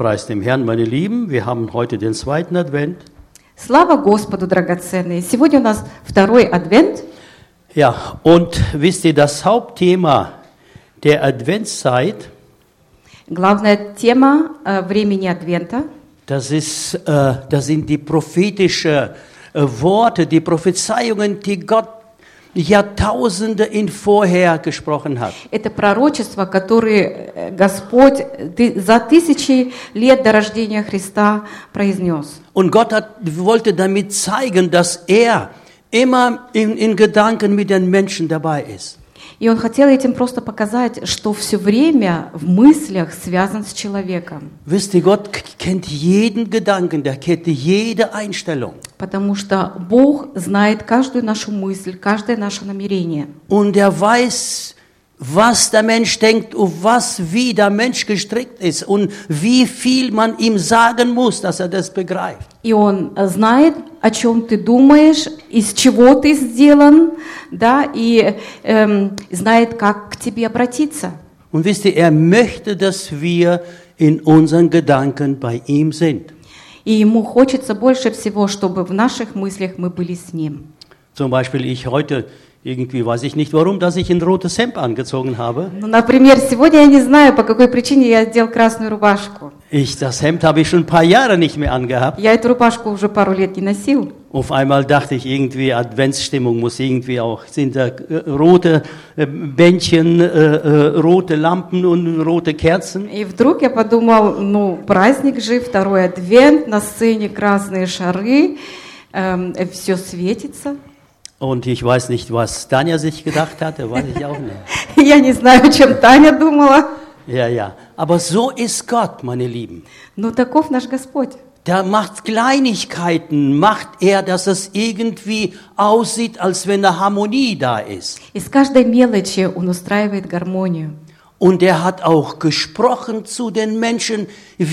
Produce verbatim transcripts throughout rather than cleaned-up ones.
Preis dem Herrn, meine Lieben. Wir haben heute den zweiten Advent. Слава Господу, драгоценные! Сегодня у нас второй адвент. Ja, und wisst ihr, das Hauptthema der Adventszeit, Главная тема э, времени Адвента das, ist, äh, das sind die prophetischen äh, Worte, die Prophezeiungen, die Gott Jahrtausende in vorher gesprochen hat. – это пророчества, которые э, Господь ты, за тысячи лет до рождения Христа произнес. Und Gott hat, wollte damit zeigen, dass er immer in, in Gedanken mit den Menschen dabei ist. И он хотел этим просто показать, что все время в мыслях связан с человеком. Wisst ihr, Gott kennt jeden Gedanken, der kennt jede Einstellung. Потому что Бог знает каждую нашу мысль, каждое наше намерение. Und er weiß, was der Mensch denkt und was, wie der Mensch gestrickt ist und wie viel man ihm sagen muss, dass er das begreift. И Он знает, о чем ты думаешь, из чего ты сделан, да, и эм, знает, как к тебе обратиться. Und wisst ihr, er möchte, dass wir in unseren Gedanken bei ihm sind. И Ему хочется больше всего, чтобы в наших мыслях мы были с Ним. Zum Beispiel ich heute, irgendwie weiß ich nicht warum, dass ich ein rotes Hemd angezogen habe. Ну, например, сегодня я не знаю, по какой причине я одел красную рубашку. Ich, das Hemd habe ich schon ein paar Jahre nicht mehr angehabt. Я эту рубашку уже пару лет не носил. Auf einmal dachte ich irgendwie, Adventsstimmung muss irgendwie auch, sind da äh, rote äh, Bändchen, äh, äh, rote Lampen und rote Kerzen. И вдруг я подумал, ну, праздник же, второй адвент, на сцене красные шары, эм, все светится. Und ich weiß nicht, was Tanja sich gedacht hatte, weiß ich auch nicht. Я не знаю, о чем Таня думала. Ja, ja. Aber so ist Gott, meine Lieben. Но таков наш Господь. Der macht Kleinigkeiten, macht er, dass es irgendwie aussieht, als wenn eine Harmonie da ist. Из каждой мелочи Он устраивает гармонию. Und er hat auch gesprochen zu den Menschen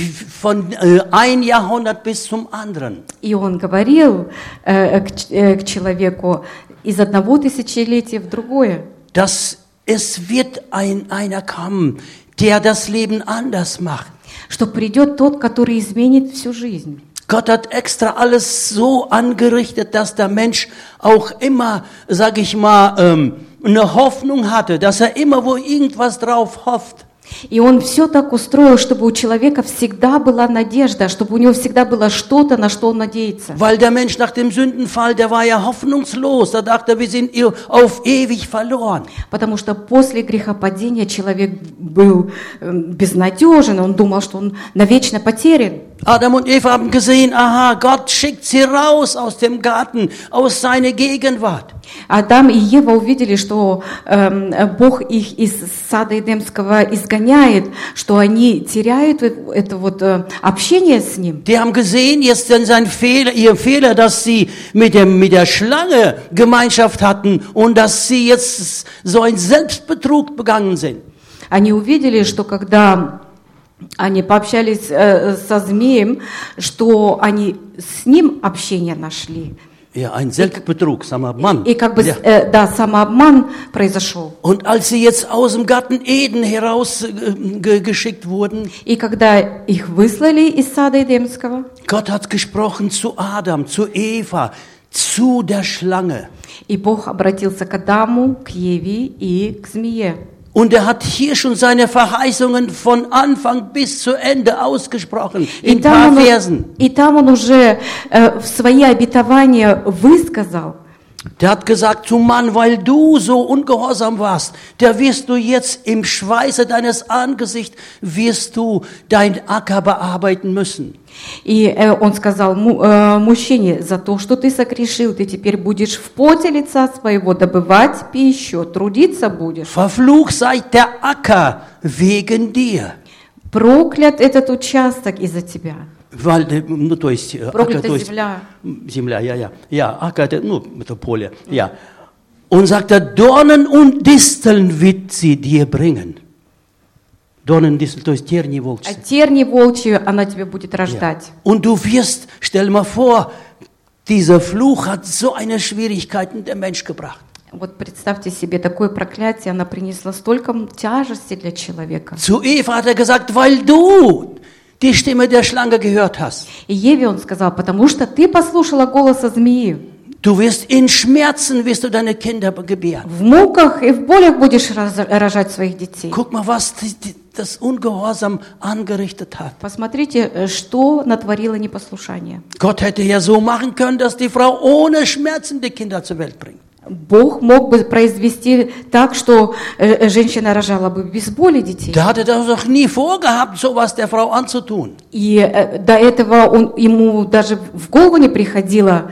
von äh, ein Jahrhundert bis zum anderen. И Он говорил э, к, э, к человеку из одного тысячелетия в другое. Dass es wird ein, einer kommen, der das Leben anders macht. Что придет тот, который изменит всю жизнь. Gott hat extra alles so angerichtet, dass der Mensch auch immer, sag ich mal, ähm, eine Hoffnung hatte, dass er immer wo irgendwas drauf hofft. И Он все так устроил, чтобы у человека всегда была надежда, чтобы у него всегда было что-то, на что он надеется. Weil der Mensch nach dem Sündenfall, der war ja hoffnungslos. Da dachte er, wir sind auf ewig verloren. Потому что после грехопадения человек был безнадежен, он думал, что он навечно потерян. Adam und Eva haben gesehen, aha, Gott schickt sie raus aus dem Garten, aus seiner Gegenwart. Адам и Ева увидели, что э, Бог их из сада Эдемского изгоняет, что они теряют это вот э, общение с Ним. Die haben gesehen, jetzt sein Fehler, ihr Fehler, dass sie mit dem mit der Schlange Gemeinschaft hatten und dass sie jetzt so ein Selbstbetrug begangen sind. Они увидели, что когда они пообщались э, со змеем, что они с ним общение нашли. Ja, ein Selbstbetrug, Samabmann. И как бы, Ja. э, да, самообман произошел. Und als sie jetzt aus dem Garten Eden herausgeschickt äh, wurden, И когда их выслали из сада Эдемского, Gott hat gesprochen zu Adam, zu Eva, zu der Schlange. и Бог обратился к Адаму, к Еве и к змее. Und er hat hier schon seine Verheißungen von Anfang bis zu Ende ausgesprochen, in ein paar Versen. И там он уже э, свои обетования высказал. Der hat gesagt, zu Mann, weil du so ungehorsam warst, da wirst du jetzt im Schweiße deines Angesichts, wirst du dein Acker bearbeiten müssen. И э, он сказал му, э, мужчине, за то, что ты согрешил, ты теперь будешь в поте лица своего добывать пищу, трудиться будешь. Verflucht sei der Acker wegen dir. Проклят этот участок из-за тебя. Weil, ну, то есть, Acker, то есть, земля. Земля, ja, ja, ja, Acker, ну, это поле, ja. Und sagt er, Dornen und Disteln wird sie dir bringen. Dornen und Disteln, то есть терни волчьи. А терни волчью она тебе будет рождать. Ja. Und du wirst, stell mal vor, dieser Fluch hat so eine Schwierigkeiten der Mensch gebracht. Вот представьте себе, такое проклятие, оно принесло столько тяжести для человека. Zu Eva hat er gesagt, weil du die Stimme der Schlange gehört hast, И Еве он сказал, потому что ты послушала голоса змеи. du wirst in Schmerzen, wirst du deine Kinder gebären. В муках и в болях будешь раз- рожать своих детей. Guck mal, was die, die, das Ungehorsam angerichtet hat. Посмотрите, э, что натворило непослушание. Gott hätte ja so machen können, dass die Frau ohne Schmerzen die Kinder zur Welt bringt. Бог мог бы произвести так, что э, женщина рожала бы без боли детей. Der hatte das doch nie vorgehabt, sowas der Frau anzutun. И э, до этого он, ему даже в голову не приходило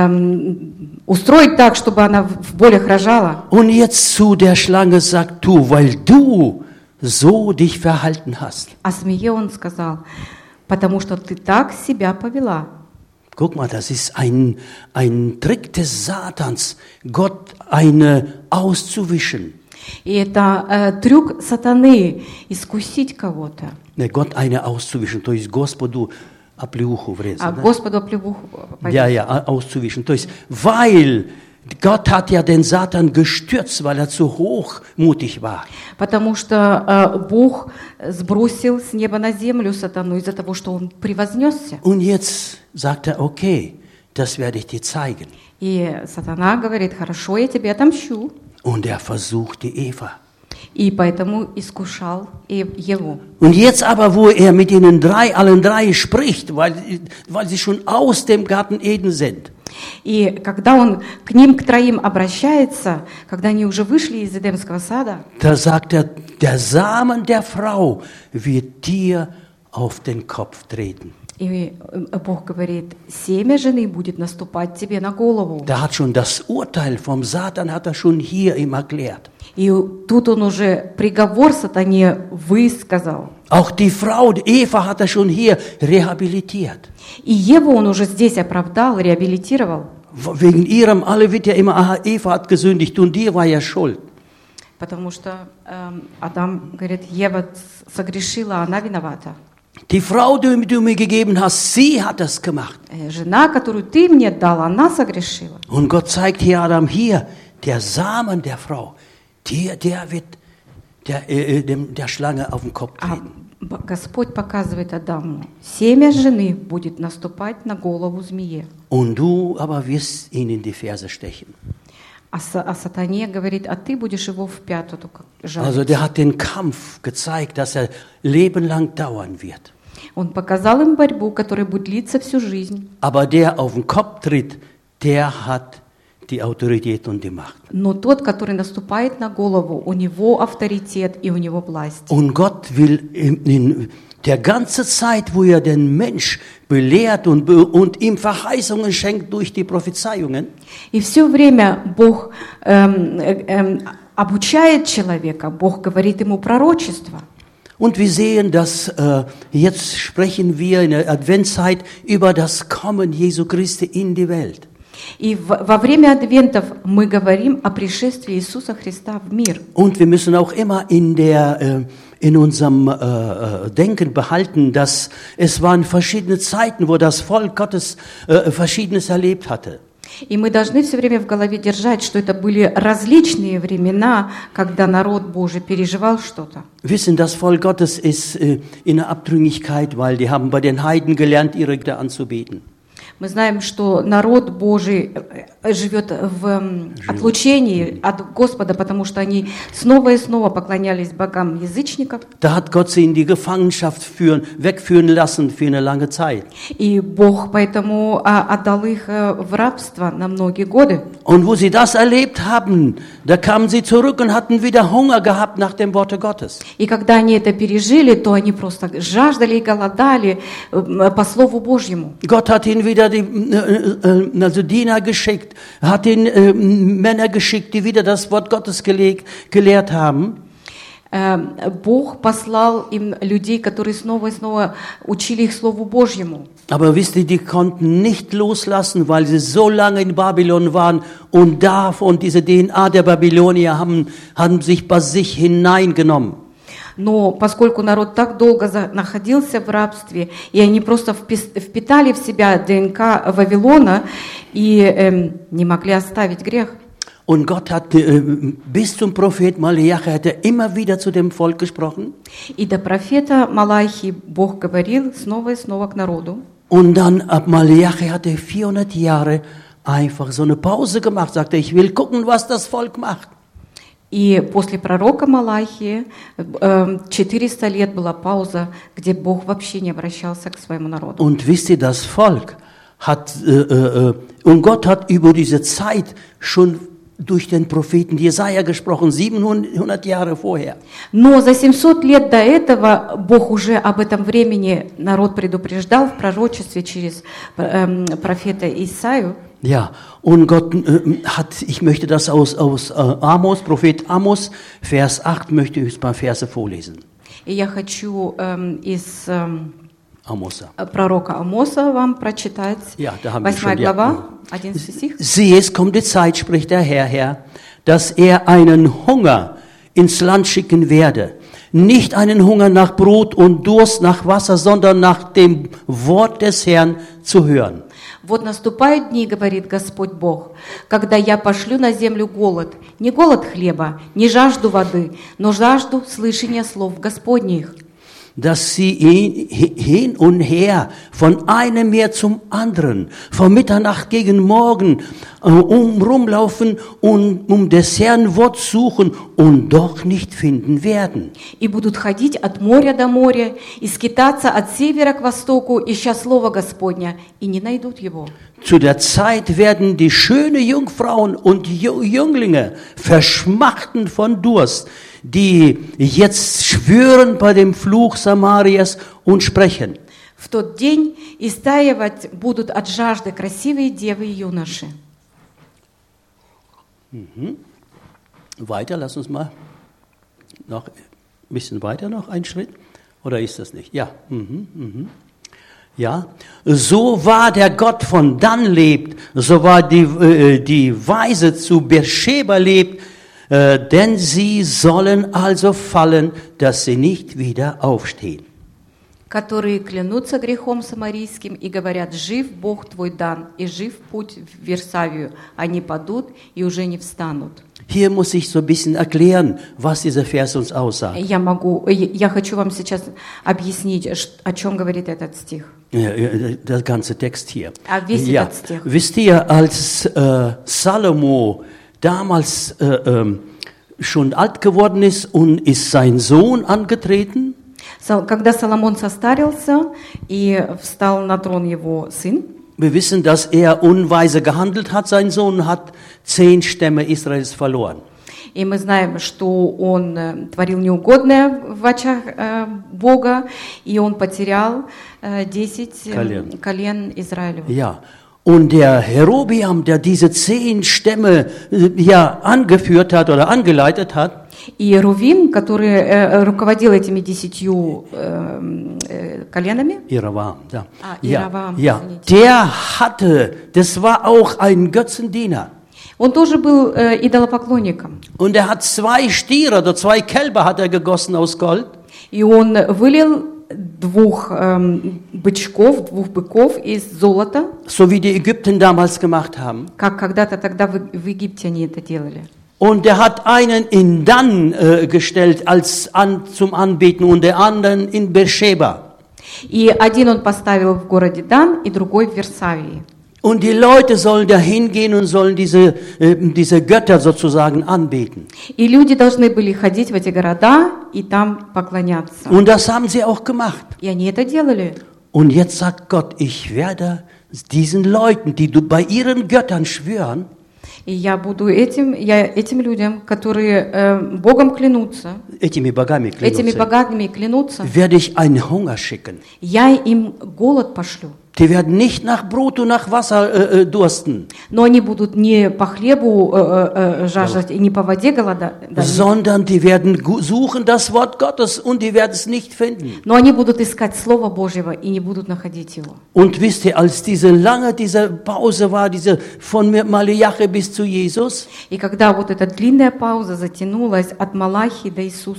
эм, устроить так, чтобы она в в болях рожала. Und jetzt zu der Schlange sagt du, weil du so dich verhalten hast. А змее он сказал, потому что ты так себя повела. Guck mal, das ist ein, ein Trick des Satans, Gott eine auszuwischen. И это э, трюк сатаны искусить кого-то, Ne, Gott eine auszuwischen, то есть Господу оплеуху врезать. а да? Господу оплевуху повесить. Ja, ja, auszuwischen. То есть, weil Gott hat ja den Satan gestürzt, weil er zu hochmutig war. Потому что э, Бог сбросил с неба на землю сатану из-за того, что он превознесся. Und jetzt sagt er, okay, das werde ich dir zeigen. И сатана говорит, хорошо, я тебе отомщу. Und er versuchte Eva. И поэтому искушал и Еву. Und jetzt aber, wo er mit ihnen drei, allen drei spricht, weil, weil sie schon aus dem Garten Eden sind, И когда он к ним, к троим обращается, когда они уже вышли из Эдемского сада, da sagt er, der Samen der Frau wird dir auf den Kopf treten. и Бог говорит, семя жены будет наступать тебе на голову. Da hat schon das Urteil vom Satan, hat er schon hier ihm erklärt. И тут он уже приговор сатане высказал. Auch die Frau, Eva, hat er schon hier rehabilitiert. И Еву он уже здесь оправдал, реабилитировал. Wegen ihrem, alle wird ja immer, aha, Eva hat gesündigt und die war ja schuld. Потому что эм, Адам говорит, Ева согрешила, она виновата. Die Frau, die du mir gegeben hast, sie hat das gemacht. Э, Жена, которую ты мне дал, она согрешила. Und Gott zeigt hier Adam, hier, der Samen der Frau, der, der wird der, äh, dem, der Schlange auf den Kopf А treten. Б- Господь показывает Адаму, семя жены будет наступать на голову змее. Und du aber wirst ihn in die Ferse stechen. А, са- а сатане говорит, а ты будешь его в пятую как жалить. Also der hat den Kampf gezeigt, dass er lebenlang dauern wird. Он показал им борьбу, которая будет длиться всю жизнь. Aber der auf den Kopf tritt, der hat die Autorität und die Macht. Но тот, который наступает на голову, у него авторитет и у него власть. Und Gott will in, in der ganzen Zeit, wo er den Mensch belehrt und, be- und ihm Verheißungen schenkt durch die Prophezeiungen, И все время Бог эм, э, эм, обучает человека, Бог говорит ему пророчество. und wir sehen, dass äh, jetzt sprechen wir in der Adventszeit über das Kommen Jesu Christi in die Welt. И в- во время адвентов мы говорим о пришествии Иисуса Христа в мир. Und wir müssen auch immer in, der, äh, in unserem äh, äh, Denken behalten, dass es waren verschiedene Zeiten, wo das Volk Gottes äh, Verschiedenes erlebt hatte. И мы должны все время в голове держать, что это были различные времена, когда народ Божий переживал что-то. Wissen, das Volk Gottes ist äh, in der Abtrünnigkeit, weil die haben bei den Heiden gelernt, ihre Götter anzubeten. Мы знаем, что народ Божий э, живет в м, отлучении от Господа, потому что они снова и снова поклонялись богам язычников. Da hat Gott sie in die Gefangenschaft führen, wegführen lassen für eine lange Zeit. И Бог поэтому а, отдал их э, в рабство на многие годы. Und wo sie das erlebt haben, da kamen sie zurück und hatten wieder Hunger gehabt nach dem Worte Gottes. И когда они это пережили, то они просто жаждали и голодали э, по Слову Божьему. Gott hat ihnen wieder die äh, äh, also Diener geschickt, hat ihnen äh, Männer geschickt, die wieder das Wort Gottes gelegt, gelehrt haben. Э, Бог послал им людей, которые снова и снова учили их Слову Божьему. Aber wisst ihr, die konnten nicht loslassen, weil sie so lange in Babylon waren und davon diese D N A der Babylonier haben, haben sich bei sich hineingenommen. Но поскольку народ так долго за- находился в рабстве, и они просто впис- впитали в себя ДНК Вавилона и эм, не могли оставить грех. Und Gott hat äh, bis zum Prophet Malachi hat er immer wieder zu dem Volk gesprochen. И до профета Малахии Бог говорил снова и снова к народу. Und dann ab Malachi hat er vierhundert Jahre einfach so eine Pause gemacht, sagte, ich will gucken, was das Volk macht. И после пророка Малахии э, четыреста лет была пауза, где Бог вообще не обращался к своему народу. Und wisst ihr, das Volk hat, äh, äh, und Gott hat über diese Zeit schon durch den Propheten Jesaja gesprochen, siebenhundert Jahre vorher. Но за семьсот лет до этого Бог уже об этом времени народ предупреждал в пророчестве через э, профета Исаию. Ja, und Gott äh, hat, ich möchte das aus, aus äh, Amos, Prophet Amos, Vers acht, möchte ich ein paar Verse vorlesen. И я хочу э, из э, Amosa. пророка Амоса вам прочитать. Ja, da haben wir Восьмая schon, ja. глава, одиннадцатый стих. Siehe, es kommt die Zeit, spricht der Herr, Herr, dass er einen Hunger ins Land schicken werde. Nicht einen Hunger nach Brot und Durst nach Wasser, sondern nach dem Wort des Herrn zu hören. Вот наступают дни, говорит Господь Бог, когда я пошлю на землю голод, не голод хлеба, не жажду воды, но жажду слышания слов Господних. Dass sie hin und her, von einem Meer zum anderen, von Mitternacht gegen Morgen, um rumlaufen und um des Herrn Wort suchen und doch nicht finden werden. И будут ходить от моря до моря, и скитаться от севера к востоку, ища слова Господня, и не найдут его. Zu der Zeit werden die schöne Jungfrauen und Jünglinge verschmachten von Durst, die jetzt schwören bei dem Fluch Samarias und sprechen. В тот день истаивать будут от жажды красивые девы и юноши. Mhm. Weiter, lass uns mal noch ein bisschen weiter noch einen Schritt. Oder ist das nicht? Ja. Mhm. Mhm. Ja, so war der Gott von Dan lebt, so war die, äh, die Weise zu Beersheba lebt, äh, denn sie sollen also fallen, dass sie nicht wieder aufstehen. Которые клянутся грехом самарийским и говорят: жив Бог твой Дан, и жив путь в Версавию. Они падут и уже не встанут. Hier muss ich so ein bisschen erklären, was dieser Vers uns aussagt. Я могу, я хочу вам сейчас объяснить, о чем говорит этот стих. Ja, der ganze Text hier. А весь Ja, этот стих. wisst ihr, als äh, Salomo damals äh, äh, schon alt geworden ist und ist sein Sohn angetreten, Когда Соломон состарился и встал на трон его сын, wir wissen, dass er unweise gehandelt hat. Sein Sohn hat zehn Stämme Israels verloren. и мы знаем, что он э, творил неугодное в очах э, Бога, и он потерял э, десять э, Колен. колен Израилева. Ja. Und der Jerobeam, der diese zehn Stämme äh, ja angeführt hat oder angeleitet hat, И Рувим, который э, руководил этими десятью э, э, коленами, Jerobeam, ja. Ah, ja, Jerobeam, ja, извините. der hatte, das war auch ein Götzendiener. он тоже был э, идолопоклонником. Und er hat zwei Stiere oder zwei Kälber hat er gegossen aus Gold. И он вылил двух эм, бычков, двух быков из золота, So wie die Ägypten damals gemacht haben. как когда-то тогда в, в Египте они это делали. Und er hat einen in Dan äh, gestellt als an, zum Anbeten und der anderen in Beersheba. И один он поставил в городе Дан, и другой в Версавии. Und die Leute sollen da hingehen und sollen diese, äh, diese Götter sozusagen anbeten. И люди должны были ходить в эти города и там поклоняться. Und das haben sie auch gemacht. И они это делали. Und jetzt sagt Gott, ich werde diesen Leuten, die du bei ihren Göttern schwören, И я буду этим, я этим людям, которые э, Богом клянутся, этими богами этими клянутся, богами клянутся, werde ich einen Hunger schicken. я им голод пошлю. Die werden nicht nach Brot und nach Wasser äh, dursten, Но они будут не по хлебу э, э, жаждать и не по воде голода, sondern die werden gu- suchen das Wort Gottes und die werden es nicht finden. но они будут искать Слово Божьего и не будут находить его. Und wisst ihr, als diese lange, diese Pause war, diese von Malachi bis zu Jesus, И когда вот эта длинная пауза затянулась от Малахии до Иисуса,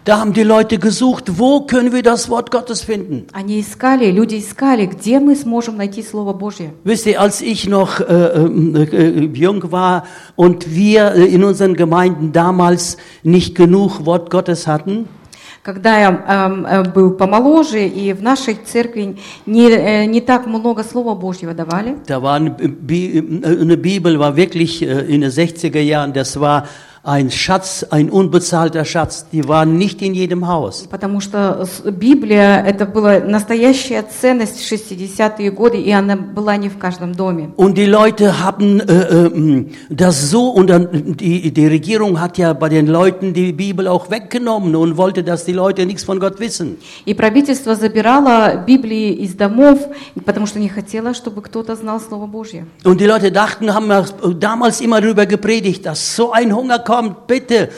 Da haben die Leute gesucht, wo können wir das Wort Gottes finden? Они искали, люди искали, где мы сможем найти Слово Божье. Wisst ihr, als ich noch äh, äh, jung war und wir in unseren Gemeinden damals nicht genug Wort Gottes hatten, Когда я э, э, был помоложе, и в нашей церкви не, э, не так много Слова Божьего давали, da war eine, Bi- eine Bibel, war wirklich äh, in den sechziger Jahren, das war ein Schatz, ein unbezahlter Schatz, die waren nicht in jedem Haus. потому что с- Библия это была настоящая ценность в шестидесятые годы, и она была не в каждом доме. Und die Leute haben äh, äh, das so, und dann, die, die Regierung hat ja bei den Leuten die Bibel auch weggenommen und wollte, dass die Leute nichts von Gott wissen. И правительство забирало Библии из домов, потому что не хотело, чтобы кто-то знал Слово Божье. Und die Leute dachten, haben ja damals immer darüber gepredigt, dass so ein Hunger kommt, bitte,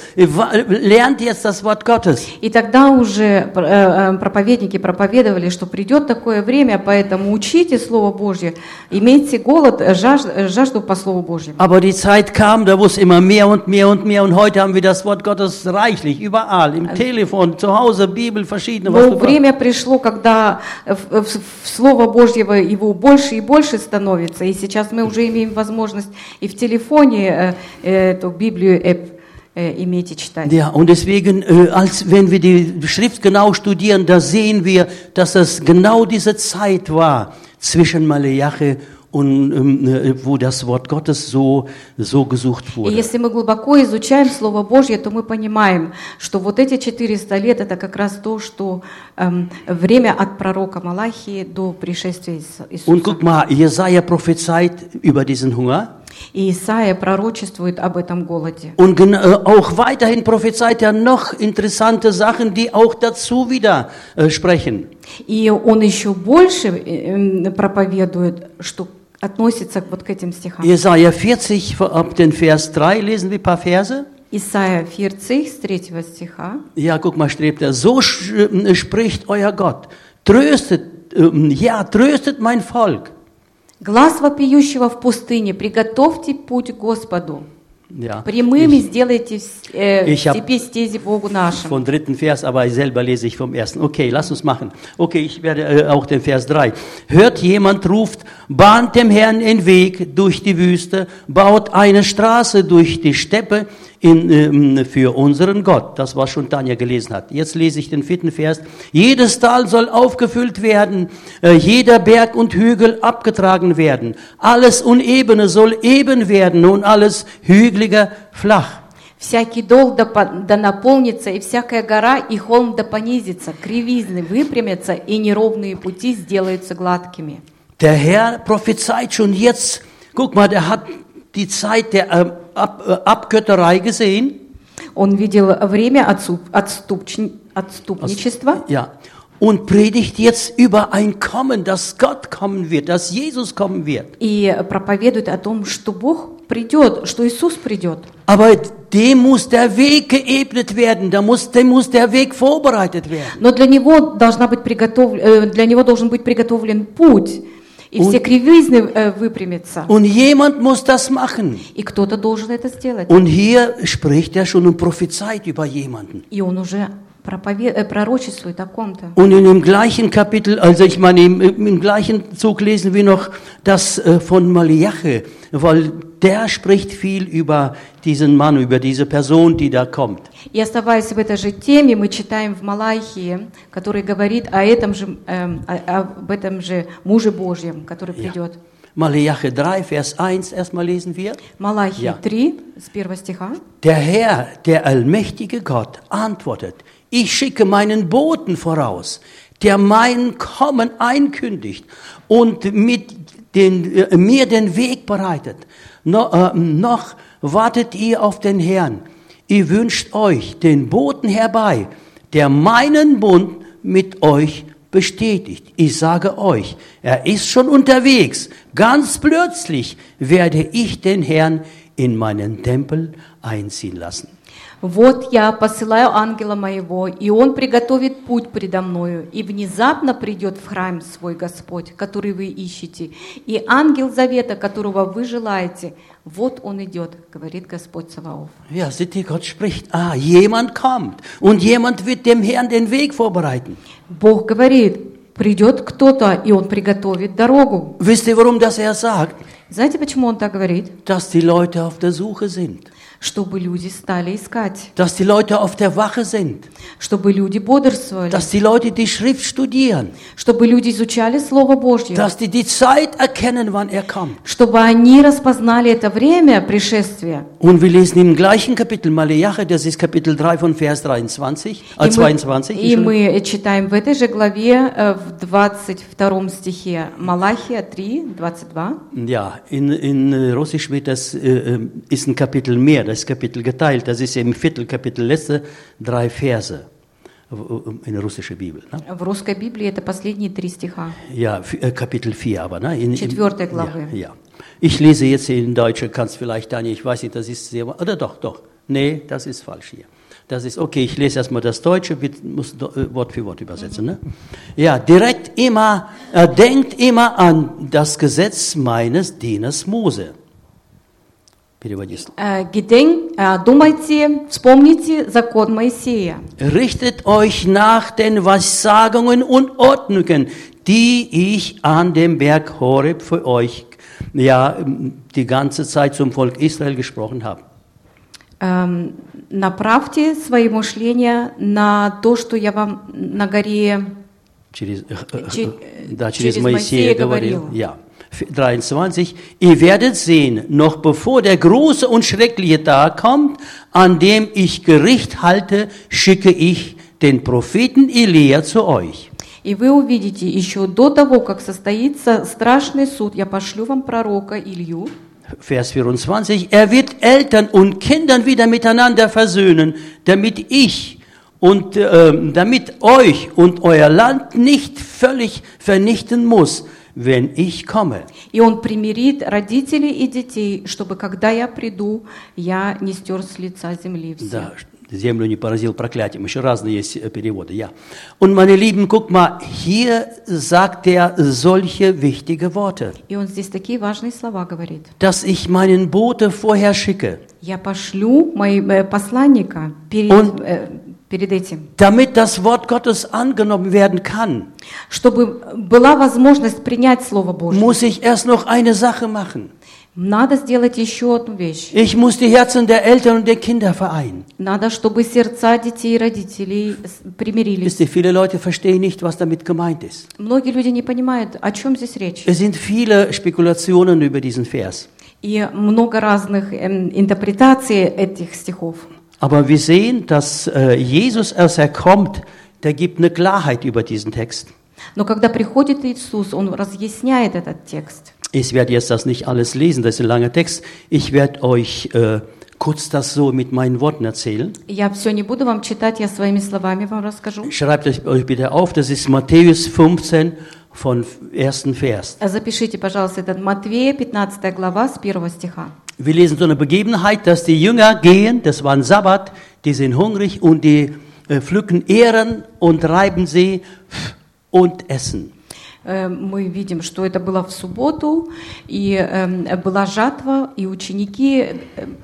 lernt jetzt das Wort Gottes. И тогда уже э, э, проповедники проповедовали, что придет такое время, поэтому учите Слово Божье, имейте голод, э, жаж- э, жажду по Слову Божьему. Aber die Zeit kam, da wurde immer mehr und mehr und mehr, und heute haben wir das Wort Gottes reichlich, überall, im Telefon, zu Hause, Bibel, verschiedene. Was Но du время пришло, когда в, в- в Слово Божьего его больше и больше становится, и сейчас мы уже имеем возможность и в телефоне э, эту Библию э, э, иметь и читать. Ja, und deswegen, äh, als wenn wir die Schrift genau studieren, da sehen wir, dass das genau diese Zeit war zwischen Maleachi und ähm, äh, wo das Wort Gottes so so gesucht И wurde. если мы глубоко изучаем Слово Божье, то мы понимаем, что вот эти четыреста лет – это как раз то, что эм, время от пророка Малахии до пришествия Ис- Und Иисуса. guck mal, Jesaja prophezeit über diesen Hunger. И Исаия пророчествует об этом голоде. Und gen- äh, auch weiterhin prophezeit er noch interessante Sachen, die auch dazu wieder äh, sprechen. И он еще больше э, э, проповедует, что относится вот к этим стихам. Jesaja vierzig, ab den Vers drei, lesen wir ein paar Verse. Исайя четырнадцать, с третьего стиха. Ja, guck mal, strebt er. So sch- äh, spricht euer Gott. Tröstet, äh, ja, tröstet mein Volk. «Глас вопиющего в пустыне, приготовьте путь Господу, Ja, прямыми сделайте в с- э, ich в hab- степи стези Богу нашему». vom dritten Vers, aber selber lese ich vom ersten. Okay, lass uns machen. Okay, ich werde äh, auch den Vers drei. Hört jemand ruft, bahnt dem Herrn den Weg durch die Wüste, baut eine Straße durch die Steppe in, ähm, für unseren Gott. Das, was schon Tanja gelesen hat. Jetzt lese ich den vierten Vers. Jedes Tal soll aufgefüllt werden, äh, jeder Berg und Hügel abgetragen werden. Alles Unebene soll eben werden und alles Hügelige flach. «Всякий дол да, по- да наполнится, и всякая гора и холм да понизится, кривизны выпрямятся, и неровные пути сделаются гладкими». Der Herr prophezeit schon jetzt, guck mal, der hat die Zeit der äh, Ab, äh, Abgötterei gesehen. Он видел время отступ- отступч- отступничества Ja. Und predigt jetzt über ein Kommen, dass Gott kommen wird, dass Jesus kommen wird. и проповедует о том, что Бог придет, что Иисус придет. Aber dem muss der Weg geebnet werden, da muss, dem muss der Weg vorbereitet werden. Но для него, должна быть приготовлен, э, для него должен быть приготовлен путь, и все кривизны э, выпрямятся. Und jemand muss das machen. И кто-то должен это сделать. Und hier spricht er schon und prophezeit über jemanden. И он уже пропове- э, пророчествует о ком-то. Und in dem gleichen Kapitel, also ich meine, im, im gleichen Zug lesen wir noch das äh, von Maleachi, weil der spricht viel über diesen Mann, über diese Person, die da kommt. И оставаясь в этой же теме, мы читаем в Малахии, который говорит о этом же, эм, о- об этом же муже Божьем, который придет. Maleachi drei, Vers eins, erstmal lesen wir. Малахии Ja. три, с первого стиха. Der Herr, der allmächtige Gott, antwortet, ich schicke meinen Boten voraus, der mein Kommen einkündigt und mit den, äh, mir den Weg bereitet. No, äh, noch wartet ihr auf den Herrn. Ihr wünscht euch den Boten herbei, der meinen Bund mit euch bestätigt. Ich sage euch, er ist schon unterwegs. Ganz plötzlich werde ich den Herrn in meinen Tempel einziehen lassen. Вот я посылаю ангела моего, и он приготовит путь предо мною, и внезапно придет в храм свой Господь, который вы ищете, и ангел завета, которого вы желаете, вот он идет, говорит Господь Саваоф. Ja, seht ihr, Gott spricht, ah, jemand kommt und jemand wird dem Herrn den Weg vorbereiten. Бог говорит, придет кто-то, и он приготовит дорогу. Wisst ihr, warum das er sagt? Знаете, почему он так говорит? Dass die Leute auf der Suche sind. Чтобы люди стали искать, Dass die Leute auf der Wache sind. чтобы люди бодрствовали, Dass die Leute die Schrift studieren. чтобы люди изучали Слово Божье, Dass die die Zeit erkennen, wann er kommt. чтобы они распознали это время пришествия. Und wir lesen im gleichen Kapitel Maleachi, das ist Kapitel drei von Vers dreiundzwanzig, äh, И мы, zweiundzwanzig. и мы читаем в этой же главе, э, в двадцать втором стихе, Малахия три, двадцать два. Ja, in, in äh, Russisch wird das, äh, ist ein Kapitel mehr, das ist Kapitel geteilt, das ist im Viertelkapitel, letzte drei Verse in der russischen Bibel. Ne? В русской Библии это последние три стиха. Ja, f- äh, Kapitel vier aber. Ne? In, in, Четвертая глава. ja, ja. Ich lese jetzt in Deutsch, kannst vielleicht, Daniel, ich weiß nicht, das ist sehr, oder doch, doch. Nee, das ist falsch hier. Das ist, okay, ich lese erstmal das Deutsche, wir müssen äh, Wort für Wort übersetzen. Ne? Ja, direkt immer, äh, denkt immer an das Gesetz meines Dieners Mose. Переводи. Э, Гедень, э, думайте, вспомните закон Моисея. Richtet euch nach den Weissagungen und Ordnungen, die ich an dem Berg Horeb für euch, ja, die ganze Zeit zum Volk Israel gesprochen habe. Эм, Направьте свои мышления на то, что я вам на горе Через, äh, äh, Че- da через через Моисея Моисея говорил. говорил. Ja. dreiundzwanzig. Ihr werdet sehen, noch bevor der große und schreckliche Tag kommt, an dem ich Gericht halte, schicke ich den Propheten Elia zu euch. И вы увидите, еще до того, как состоится страшный суд, я пошлю вам пророка Илью. Vers vierundzwanzig. Er wird Eltern und Kindern wieder miteinander versöhnen, damit ich und äh, damit euch und euer Land nicht völlig vernichten muss, wenn ich komme. И он примирит родителей и детей, чтобы, когда я приду, я не стер с лица земли всех. Da, Землю не поразил проклятием. Еще разные есть äh, переводы, ja. Und meine Lieben, guck mal, hier sagt er solche wichtige Worte, И он здесь такие важные слова говорит. dass ich meinen Bote vorher schicke, Я пошлю мои, э, посланника перед, Он- э, перед этим, damit das Wort Gottes angenommen werden kann, чтобы была возможность принять Слово Божье. muss ich erst noch eine Sache machen. Надо сделать еще одну вещь. Ich muss die Herzen der Eltern und der Kinder vereinen. Надо, чтобы сердца детей и родителей с- примирились. Wisst ihr, viele Leute verstehen nicht, was damit gemeint ist. Многие люди не понимают, о чем здесь речь. Es sind viele Spekulationen über diesen Vers. И много разных эм, интерпретаций этих стихов. Aber wir sehen, dass äh, Jesus, als er kommt, der gibt eine Klarheit über diesen Text. Но когда приходит Иисус, Он разъясняет этот текст. Ich werde jetzt das nicht alles lesen, das ist ein langer Text. Ich werde euch äh, kurz das so mit meinen Worten erzählen. Я все не буду вам читать, я своими словами вам расскажу. Schreibt euch, euch bitte auf, das ist Matthäus fünfzehn von ersten Vers. Запишите, пожалуйста, этот Матвея, пятнадцатая глава, с первого стиха. Wir lesen so eine Begebenheit, dass die Jünger gehen, das war ein Sabbat, die sind hungrig und die äh, pflücken Ähren und reiben sie und essen. Э, Мы видим, что это было в субботу, и э, была жатва, и ученики э,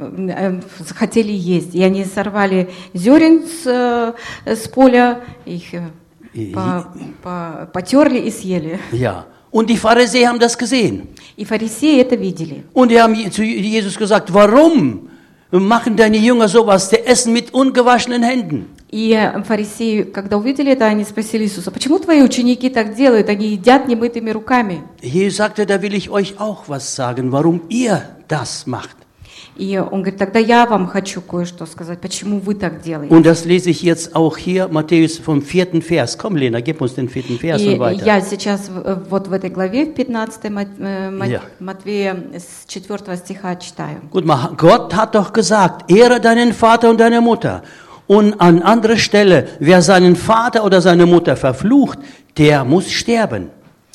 э, захотели есть. И они сорвали зерен с, э, с поля, их э, И- по- по- потерли и съели. Ja, und die Pharisäer haben das gesehen. И фарисеи это видели. Und die haben zu Jesus gesagt, warum machen deine Jünger sowas? Die essen mit ungewaschenen Händen. И фарисеи, когда увидели это, они спросили Иисуса: почему твои ученики так делают? Они едят немытыми руками. Jesus sagte, da will ich euch auch was sagen, warum ihr das macht. И он говорит: тогда я вам хочу кое-что сказать, почему вы так делаете. Und das lese ich jetzt auch hier, Matthäus vom vierten Vers. Komm, Lena, gib uns den vierten Vers И und weiter. я сейчас в- вот в этой главе, в пятнадцатой Мат- э, Мат- Ja. Матвея с четвёртого стиха читаю. Gut, mal, Gott hat doch gesagt, ehre deinen Vater und deine Mutter. Und an anderer Stelle, wer seinen Vater oder seine Mutter verflucht, der muss sterben.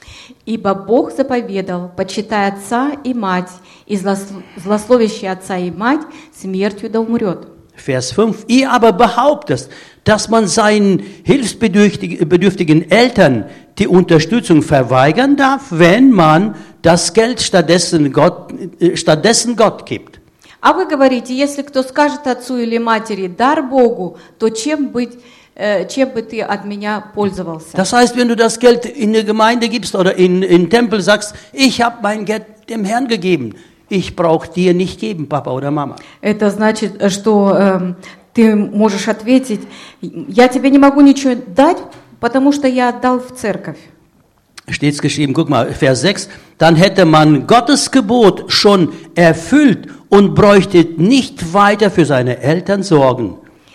Ибо Бог заповедал: почитай отца и мать, и злос- злословящий отца и мать смертью да умрет. Vers fünf, ihr aber behauptet, dass man seinen hilfsbedürftigen Eltern die Unterstützung verweigern darf, wenn man das Geld stattdessen Gott, äh, stattdessen Gott gibt. А вы говорите, если кто скажет отцу или матери, дар Богу, то чем быть, э, чем бы ты от меня пользовался? Das heißt, wenn du das Geld in die Gemeinde gibst oder in in Tempel sagst, ich habe mein Geld dem Herrn gegeben, ich brauche dir nicht geben, Papa oder Mama. Это значит, что э, ты можешь ответить, я тебе не могу ничего дать, потому что я отдал в церковь. Steht's geschrieben, guck mal, Vers sechs, dann hätte man Gottes Gebot schon erfüllt und bräuchte nicht weiter für seine Eltern sorgen.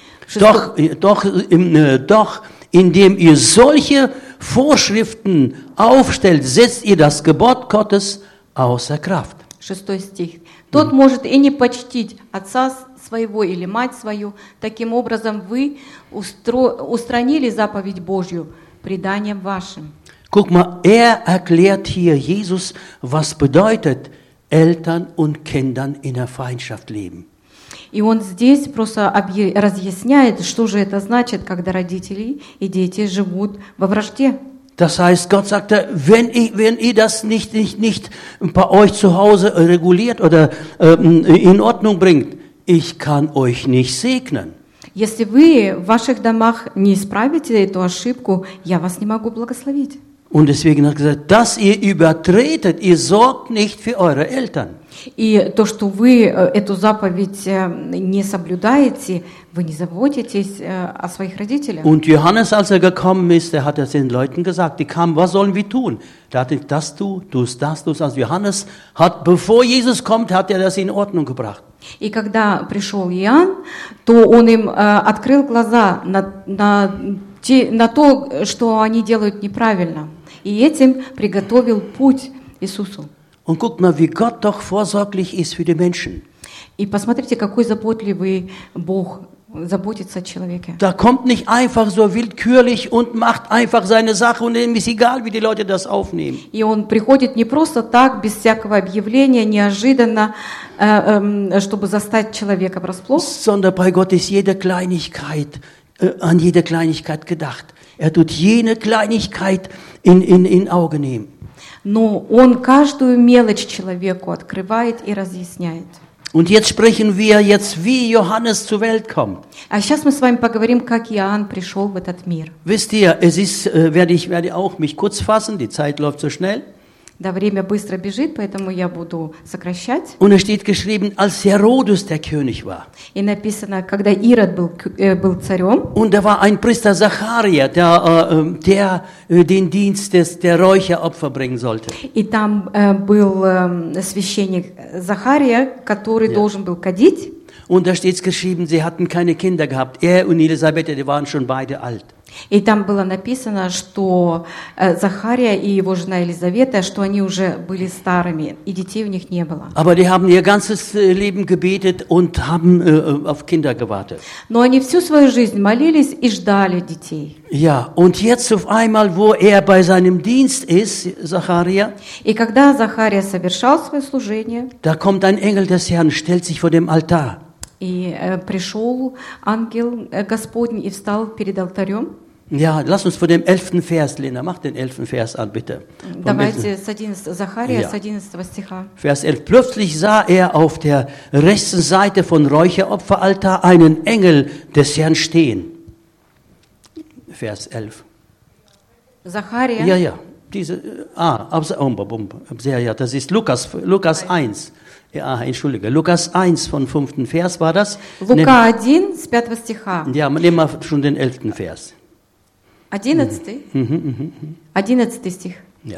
Doch, doch, äh, doch, indem ihr solche Vorschriften aufstellt, setzt ihr das Gebot Gottes außer Kraft. Шестой стих. Тот может и не почтить отца своего или мать свою. Таким образом, вы устро... устранили заповедь Божью преданием вашим. Guck mal, er erklärt hier Jesus, was bedeutet Eltern und Kindern in der Feindschaft leben. И он здесь просто объ... разъясняет, что же это значит, когда родители и дети живут во вражде. Das heißt, Gott sagte, wenn ihr, wenn ihr das nicht, nicht, nicht bei euch zu Hause reguliert oder ähm, in Ordnung bringt, ich kann euch nicht segnen. Если вы в ваших домах не исправите эту ошибку, я вас не могу благословить. Und deswegen hat er gesagt, dass ihr übertretet, ihr sorgt nicht für eure Eltern. И то, что вы эту заповедь не соблюдаете, вы не заботитесь о своих родителях. Und Johannes, als er gekommen ist, der hat es den Leuten gesagt, die kamen, was sollen wir tun? Da hat er das tu, tust das, tust das. Johannes hat, bevor Jesus kommt, hat er das in Ordnung gebracht. И когда пришел Иоанн, то он им открыл глаза на, на, те, на то, что они делают неправильно. И этим приготовил путь Иисусу. Und guckt mal, wie Gott doch vorsorglich ist für die Menschen. И посмотрите, какой заботливый Бог заботится о человеке. Da kommt nicht einfach so willkürlich und macht einfach seine Sache und ihm ist egal, wie die Leute das aufnehmen. И он приходит не просто так, без всякого объявления, неожиданно, чтобы застать человека врасплох. Sondern bei Gott ist jede Kleinigkeit, äh, an jede Kleinigkeit gedacht. Er tut jene Kleinigkeit in, in, in Auge nehmen. Но он каждую мелочь человеку открывает и разъясняет. Und jetzt sprechen wir jetzt, wie Johannes zur Welt kommt. А сейчас мы с вами поговорим, как Иоанн пришел в этот мир. Wisst ihr, es ist, äh, werde ich werde auch mich kurz fassen, die Zeit läuft so schnell. Да, время быстро бежит, поэтому я буду сокращать. Und es steht geschrieben, als Herodes der König war. И написано, когда Ирод был, äh, был царем. Und da war ein Priester Zacharia, der, äh, der äh, den Dienst des, der Räucheropfer bringen sollte. И там äh, был äh, священник Захария, который Ja. должен был кадить. Und da steht geschrieben, sie hatten keine Kinder gehabt. Er und Elisabeth, die waren schon beide alt. И там было написано, что äh, Захария и его жена Елизавета, что они уже были старыми, и детей у них не было. Aber die haben ihr ganzes äh, Leben gebetet und haben äh, auf Kinder gewartet. Но они всю свою жизнь молились и ждали детей. Ja, und jetzt auf einmal, wo er bei seinem Dienst ist, Zacharia, И когда Захария совершал свое служение, da kommt ein Engel des Herrn, stellt sich vor dem Altar. и äh, пришел ангел äh, Господень и встал перед алтарем. Ja, lass uns vor dem elften Vers, Lena, mach den elften Vers an, bitte. Vom Давайте с одиннадцатого, Захария Ja. с одиннадцатого стиха. Vers elf. Plötzlich sah er auf der rechten Seite von Räucheropferaltar einen Engel des Herrn stehen. Vers elf. Захария, Ja, ja. Diese, ah, abs- um, um, um, ja, ja, das ist Lukas, Lukas eins. Ja, entschuldige, Lukas eins von fünften Vers war das. Лука один с пятого стиха. Ja, nehmen wir schon den elften Vers. Одиннадцатый? Одиннадцатый стих. Ja.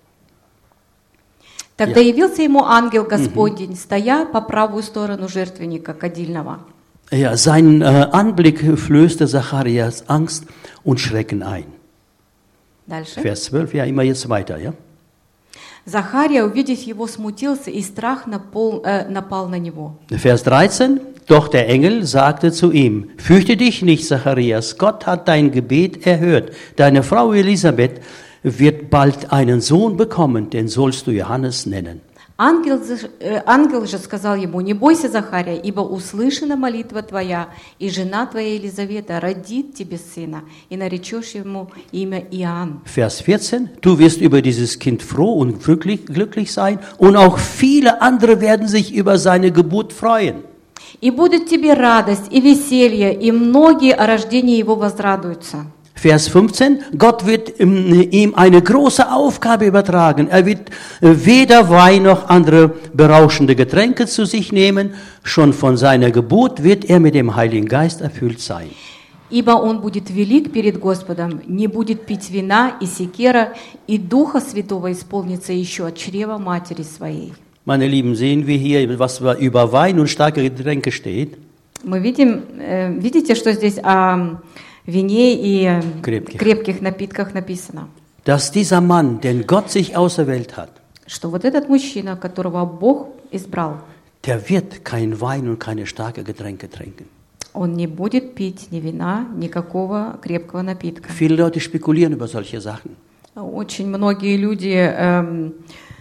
Тогда Ja. явился ему ангел Господень, стоя по правую сторону жертвенника кадильного. Ja, sein äh, Anblick flößte Zacharias Angst und Schrecken ein. Дальше. Vers zwölf, ja, immer jetzt weiter, ja. Захария, увидев его, смутился, и страх напол, äh, напал на него. Vers dreizehn, doch der Engel sagte zu ihm, fürchte dich nicht, Zacharias, Gott hat dein Gebet erhört. Deine Frau Elisabeth wird bald einen Sohn bekommen, den sollst du Johannes nennen. Ангел, же- э, ангел же сказал ему: «Не бойся, Захария, ибо услышана молитва твоя, и жена твоя Елизавета родит тебе сына, и наречешь ему имя Иоанн». Vers vierzehn, du wirst über dieses Kind froh und glücklich, glücklich sein und auch viele andere werden sich über seine Geburt freuen. «И будет тебе радость и веселье, и многие о рождении его возрадуются». Vers fünfzehn, Gott wird ähm, ihm eine große Aufgabe übertragen. Er wird äh, weder Wein noch andere berauschende Getränke zu sich nehmen. Schon von seiner Geburt wird er mit dem Heiligen Geist erfüllt sein. «Ибо он будет велик перед Господом, не будет пить вина и секера, и Духа Святого исполнится еще от чрева матери своей». Meine Lieben, sehen wir hier, was über Wein und starke Getränke steht? Мы видим, э, видите, что здесь о вине и э, Крепких. крепких напитках написано? Dass dieser Mann, den Gott sich auserwählt hat, Что вот этот мужчина, которого Бог избрал, der wird kein Wein und keine starke Getränke trinken. он не будет пить ни вина, никакого крепкого напитка. Viele Leute spekulieren über solche Sachen. Очень многие люди эм,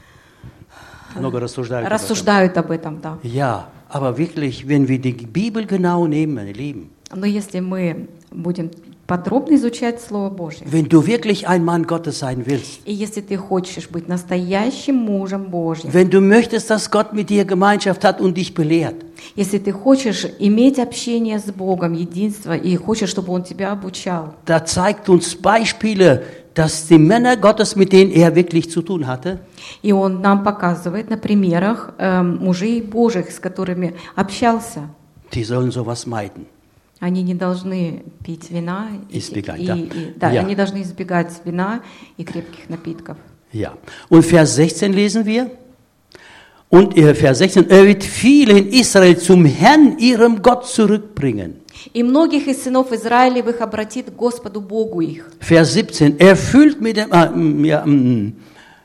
Много рассуждают об этом. рассуждают об этом, да. Ja, aber wirklich, wenn wir die Bibel genau nehmen, meine Lieben, Но если мы будем подробно изучать Слово Божье, wenn du wirklich ein Mann Gottes sein willst, и если ты хочешь быть настоящим мужем Божьим, wenn du möchtest, dass Gott mit dir Gemeinschaft hat und dich belehrt, если ты хочешь иметь общение с Богом, единство, и хочешь, чтобы Он тебя обучал, da zeigt uns Beispiele, dass die Männer Gottes, mit denen er wirklich zu tun hatte, и Он нам показывает на примерах эм, мужей Божьих, с которыми общался, die sollen sowas meiden. они не должны пить вина, и, Избегать, и- да. и- да, Ja. они должны избегать вина и крепких напитков. Ja. Und Vers sechzehn lesen wir. Und äh, Vers sechzehn, er wird viele in Israel zum Herrn, ihrem Gott, zurückbringen. И многих из сынов Израилевых обратит к Господу Богу их. Vers siebzehn, erfüllt mit dem, ah, mm, ja, mm,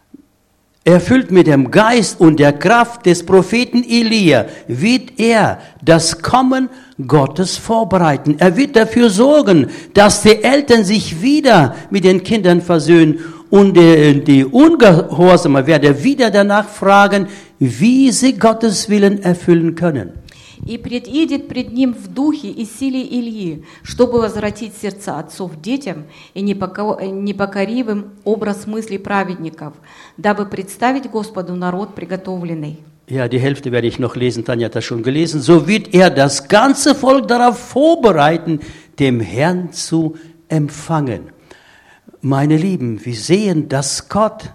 erfüllt mit dem Geist und der Kraft des Propheten Elia, wird er das Kommen Gottes vorbereiten. Er wird dafür sorgen, dass die Eltern sich wieder mit den Kindern versöhnen und die, die Ungehorsame werden wieder danach fragen, wie sie Gottes Willen erfüllen können. И предидет пред ним в духе и силе Ильи, чтобы возвратить сердца отцов детям и непоко- непокоривым образ мыслей праведников, дабы представить Господу народ приготовленный. Ja, die Hälfte werde ich noch lesen, Tanja hat das schon gelesen. So wird er das ganze Volk darauf vorbereiten, dem Herrn zu empfangen. Meine Lieben, wir sehen, dass Gott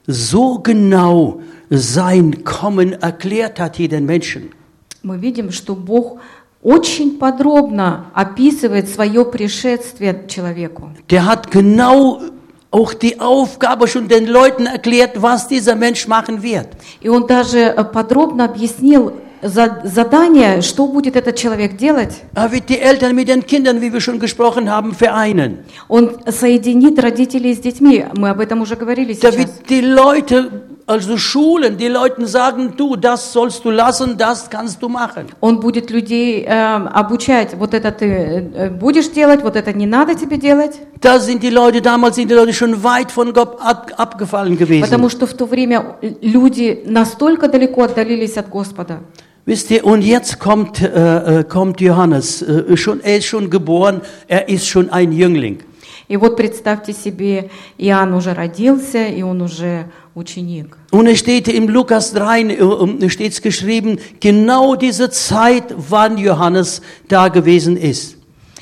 so genau sein Kommen erklärt hat hier den Menschen. Мы видим, что Бог очень подробно описывает свое пришествие человеку. Der hat genau auch die Aufgabe schon den Leuten erklärt, was dieser Mensch machen wird. И он даже э, подробно объяснил за- задание, что будет этот человек делать. Er wird die Eltern mit den Kindern, wie wir schon gesprochen haben, vereinen. Он соединит родителей с детьми. Мы об этом уже говорили Da сейчас. wird die Leute, also Schulen, die Leuten sagen, du, das sollst du lassen, das kannst du machen. Он будет людей э, обучать. Вот это ты э, будешь делать, вот это не надо тебе делать. Da sind die Leute, damals sind die Leute schon weit von Gott ab, abgefallen Потому gewesen. что в то время люди настолько далеко отдалились от Господа. Wisst ihr, und jetzt kommt, äh, äh, kommt Johannes, äh, schon, er ist schon geboren, er ist schon ein Jüngling. И вот представьте себе, Иоанн уже родился, и он уже ученик. Und es steht im Lukas drei, äh, steht es geschrieben, genau diese Zeit, wann Johannes da gewesen ist.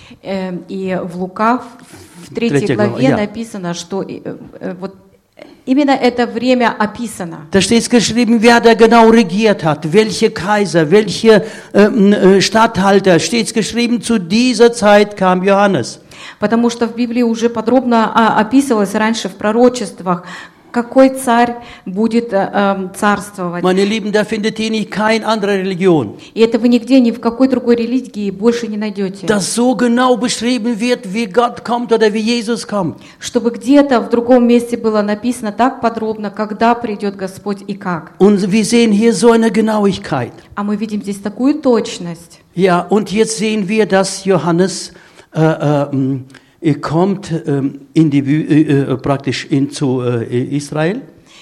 Э, И в Лука, в третьей Третья глава, главе ja. написано, что э, э, вот именно это время описано. Da steht es geschrieben, wer da genau regiert hat, welche Kaiser, welche ähm, äh, Statthalter. Steht es geschrieben, zu dieser Zeit kam Johannes. Потому что в Библии уже подробно а, описывалось раньше в пророчествах, какой царь будет э, эм, царствовать. Meine Lieben, da findet ihr nicht keine andere Religion, И это вы нигде, ни в какой другой религии больше не найдете. dass so genau beschrieben wird, wie Gott kommt oder wie Jesus kommt. Чтобы где-то в другом месте было написано так подробно, когда придет Господь и как. Und wir sehen hier so eine Genauigkeit. А мы видим здесь такую точность. Ja, und jetzt sehen wir, dass Johannes äh, äh, Er kommt ähm, in die, Wü- äh, äh, praktisch in, zu äh, Israel.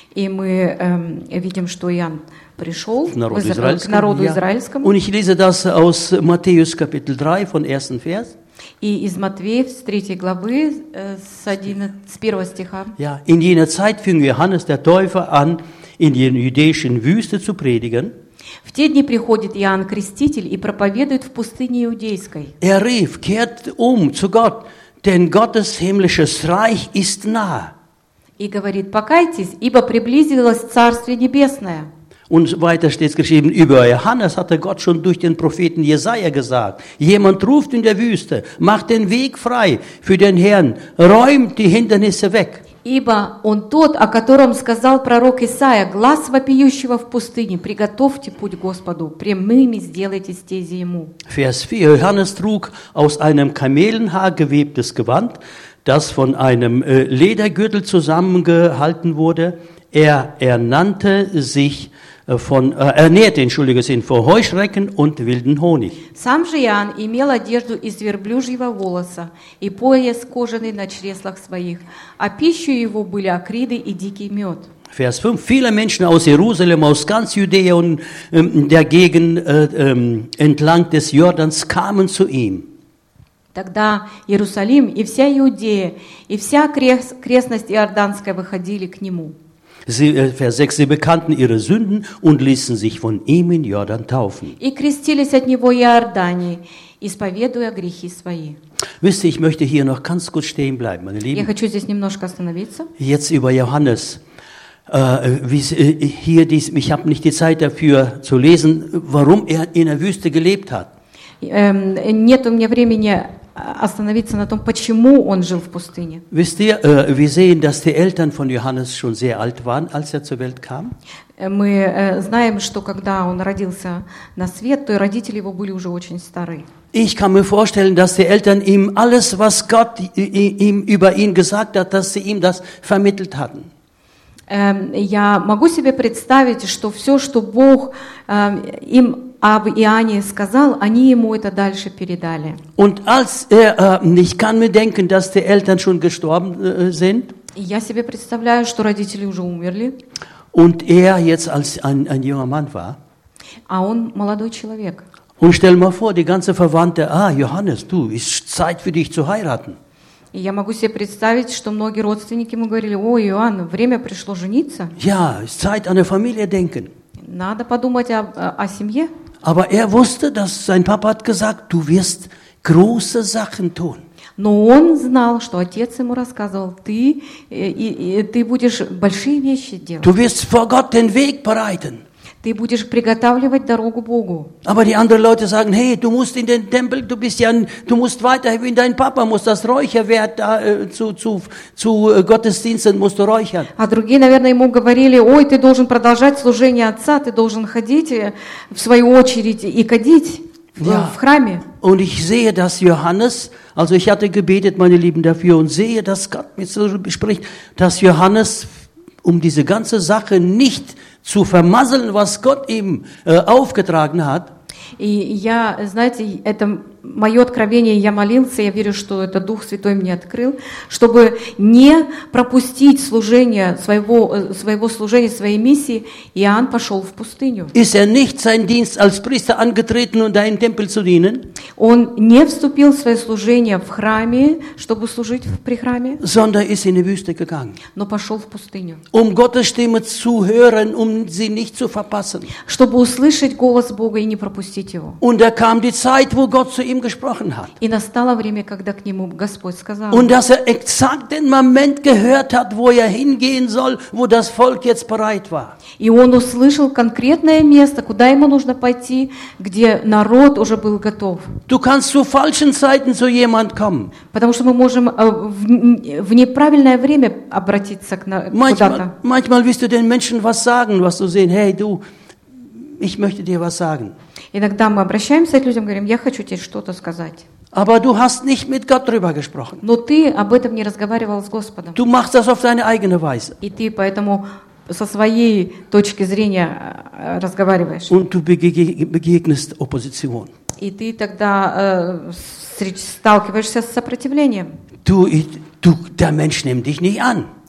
И мы эм, видим, что Иоанн пришел в Народ Изра- к израильскому, народу ja. израильскому. Und ich lese das aus Matthäus Kapitel drei von ersten Vers. И из Матвея, с третьей главы, э, с, одиннадцатого, с первого стиха. Ja, in jener Zeit fing Johannes der Täufer an, in der jüdischen Wüste zu predigen. В те дни приходит Иоанн Креститель и проповедует в пустыне Иудейской. Er rief, kehrt um zu Gott, denn Gottes himmlisches Reich ist nahe. И говорит: покайтесь, ибо приблизилось Царствие Небесное. Und weiter steht es geschrieben, über Johannes hatte Gott schon durch den Propheten Jesaja gesagt, jemand ruft in der Wüste, macht den Weg frei für den Herrn, räumt die Hindernisse weg. Ибо он тот, о котором сказал пророк Исаия: глас вопиющего в пустыне, приготовьте путь Господу, прямыми сделайте стези ему. Vers vier, Johannes trug aus einem Kamelenhaar gewebtes Gewand, das von einem äh, Ledergürtel zusammengehalten wurde. Er ernannte sich von, äh, ernährte, entschuldige sind, vor Heuschrecken und wilden Honig. Сам же Иоанн имел одежду из верблюжьего волоса и пояс кожаный на чреслах своих, а пищей его были акриды и дикий мед. Vers fünf, viele Menschen aus Jerusalem, aus ganz Judäa und ähm, der Gegend äh, ähm, entlang des Jordans kamen zu ihm. Тогда Иерусалим и вся Иудея и вся окрест- окрестность Иорданская выходили к нему. Sie, äh, Vers sechs, sie bekannten ihre Sünden und ließen sich von ihm in Jordan taufen. И крестились от него Иордании, исповедуя грехи свои. Wisst ihr, ich möchte hier noch ganz kurz stehen bleiben, meine Я Lieben. хочу здесь немножко остановиться. Jetzt über Johannes. Äh, wie, äh, hier dies, ich habe nicht die Zeit dafür zu lesen, warum er in der Wüste gelebt hat. Эм, Нет у меня времени остановиться на том, почему он жил в пустыне. Wisst ihr, äh, wir sehen, dass die Eltern von Johannes schon sehr alt waren, als er zur Welt kam. Э, Мы э, знаем, что когда он родился на свет, то и родители его были уже очень стары. Ich kann mir vorstellen, dass die Eltern ihm alles, was Gott i- i- ihm über ihn gesagt hat, dass sie ihm das vermittelt hatten. Эм, Я могу себе представить, что все, что Бог эм, им об Иоанне сказал, они ему это дальше передали. Und als er, äh, ich kann mir denken, dass die Eltern schon gestorben äh, sind И я себе представляю, что родители уже умерли, und er jetzt als ein, ein junger Mann war. а он молодой человек. Und stell mal vor, die ganze Verwandte, ah, Johannes, du, ist Zeit für dich zu heiraten. И я могу себе представить, что многие родственники ему говорили: ой, Иоанн, время пришло жениться, Ja, ist Zeit an eine Familie denken. надо подумать о, о- о семье. Aber er wusste, dass sein Papa hat gesagt, du wirst große Sachen tun. Но он знал, что отец ему рассказывал: ты, э, и- и ты будешь большие вещи делать, Du wirst vor Gott den Weg bereiten. ты будешь приготавливать дорогу Богу. Aber die anderen Leute sagen, hey, du musst in den Tempel, du bist ja, ein- du musst weiter wie dein Papa, musst das Räucherwerk da, äh, zu, zu, zu äh, Gottesdiensten musst du räuchern. А другие, наверное, ему говорили: ой, ты должен продолжать служение отца, ты должен ходить э, в свою очередь и кадить в, Ja. в храме. Und ich sehe, dass Johannes, also ich hatte gebetet, meine Lieben, dafür und sehe, dass Gott mit so spricht, dass Johannes, um diese ganze Sache nicht zu vermasseln, was Gott ihm äh, aufgetragen hat, И я, знаете, это мое откровение, я молился, я верю, что это Дух Святой мне открыл, чтобы не пропустить служение своего, э, своего служения, своей миссии, Иоанн пошел в пустыню. ist er nicht seinen Dienst als Priester angetreten, um da im Tempel zu dienen, Он не вступил в свое служение в храме, чтобы служить в- при храме, sondern ist in die Wüste gegangen, но пошел в пустыню, um Gottes Stimme zu hören, um sie nicht zu verpassen. чтобы услышать голос Бога и не пропустить его. Und da kam die Zeit, wo Gott zu ihm gesprochen hat. И настало время, когда к нему Господь сказал. Und dass er exakt den Moment gehört hat, wo er hingehen soll, wo das Volk jetzt bereit war. И он услышал конкретное место, куда ему нужно пойти, где народ уже был готов. Du kannst zu falschen Zeiten zu jemand kommen. Потому что мы можем э, в, н- в неправильное время обратиться к на- Manchmal, куда-то. manchmal willst du den Menschen was sagen, was du sehen, hey du, ich möchte dir was sagen. Иногда мы обращаемся к людям, говорим: я хочу тебе что-то сказать. Aber du hast nicht mit Gott drüber gesprochen. Но ты об этом не разговаривал с Господом. Du machst das auf deine eigene Weise. И ты поэтому со своей точки зрения э, разговариваешь. Und du bege- begegnest Opposition. И ты тогда э, встреч- сталкиваешься с сопротивлением. Du, ich- du, der Mensch nimmt dich nicht an.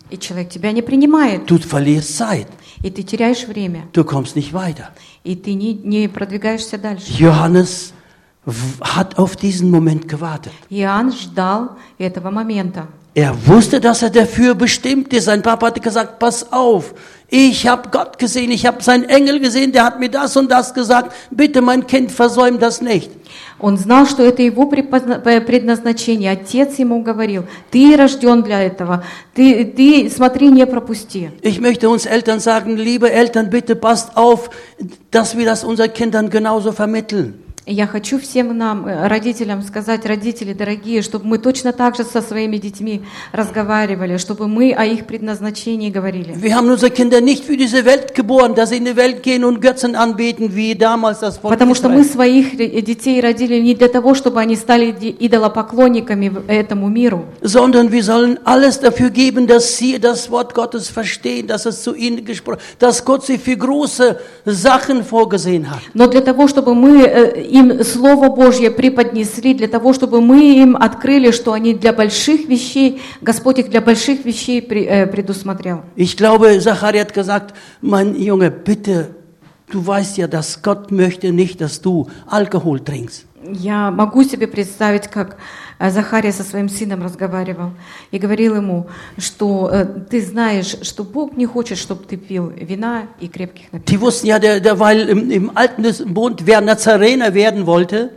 И человек тебя не принимает, Du verlierst Zeit. и ты теряешь время, Du kommst nicht weiter. и ты не, не продвигаешься дальше. Johannes w- hat auf diesen Moment gewartet. Иоанн ждал этого момента. Er wusste, dass er dafür bestimmt ist. Sein Papa hatte gesagt, pass auf, ich habe Gott gesehen, ich habe seinen Engel gesehen, der hat mir das und das gesagt. Bitte, mein Kind, versäum das nicht. Он знал, что это его препозна- предназначение. Отец ему говорил, ты рожден для этого, ты, ты смотри, не пропусти. Ich möchte uns Eltern sagen, liebe Eltern, bitte passt auf, dass wir das unseren Kindern genauso vermitteln. И я хочу всем нам, э, родителям, сказать, родители дорогие, чтобы мы точно так же со своими детьми разговаривали, чтобы мы о их предназначении говорили. Wir haben unsere Kinder nicht für diese Welt geboren, dass sie in die Welt gehen und Götzen anbeten, wie damals das Volk Потому что мы Israel. своих ре- детей родили не для того, чтобы они стали ди- идолопоклонниками в- этому миру, Sondern wir sollen alles dafür geben, dass sie das Wort Gottes verstehen, dass es zu ihnen gesprochen, dass Gott sie für große Sachen vorgesehen hat. но для того, чтобы мы э, им Слово Божье преподнесли, для того, чтобы мы им открыли, что они для больших вещей, Господь их для больших вещей при- э, предусмотрел. Ich glaube, Zachariah hat gesagt, mein Junge, bitte, du weißt ja, dass Gott möchte nicht, dass du Alkohol trinkst. Я могу себе представить, как э, Захария со своим сыном разговаривал и говорил ему, что э, ты знаешь, что Бог не хочет, чтобы ты пил вина и крепких напитков. Die wussten ja, der, der, weil im, im Alten Bund, wer Nazarener werden wollte,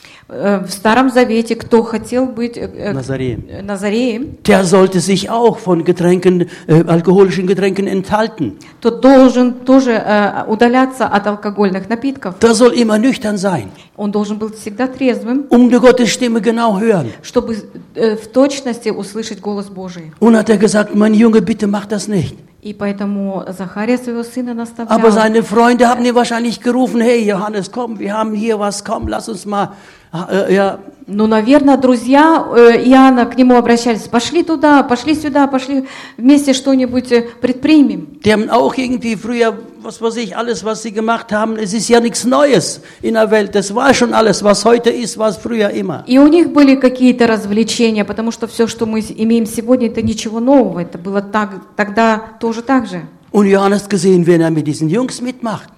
Э, В Старом Завете, кто хотел быть э, э, Nazareem, э, Назареем, der sollte sich auch von Getränken, äh, alkoholischen Getränken enthalten. тот должен тоже э, удаляться от алкогольных напитков. Der soll immer nüchtern sein, Он должен был всегда трезвым, um die Gottes Stimme genau hören. чтобы э, в точности услышать голос Божий. Und hat er gesagt, mein Junge, bitte mach das nicht. И поэтому Захария своего сына наставлял. Aber seine Freunde haben ihn wahrscheinlich gerufen, hey Johannes, komm, wir haben hier was, komm, lass uns mal, äh, ja. Ну, наверное, друзья э, Иоанна к нему обращались. Пошли туда, пошли сюда, пошли вместе что-нибудь э, предпримем. Die haben auch irgendwie früher, was weiß ich, alles, was sie gemacht haben, es ist ja nichts Neues in der Welt. Das war schon alles, was heute ist, war es früher immer. И у них были какие-то развлечения, потому что все, что мы с- имеем сегодня, это ничего нового. Это было так, тогда тоже так же. Und Johannes hat gesehen, wenn er mit diesen Jungs mitmacht,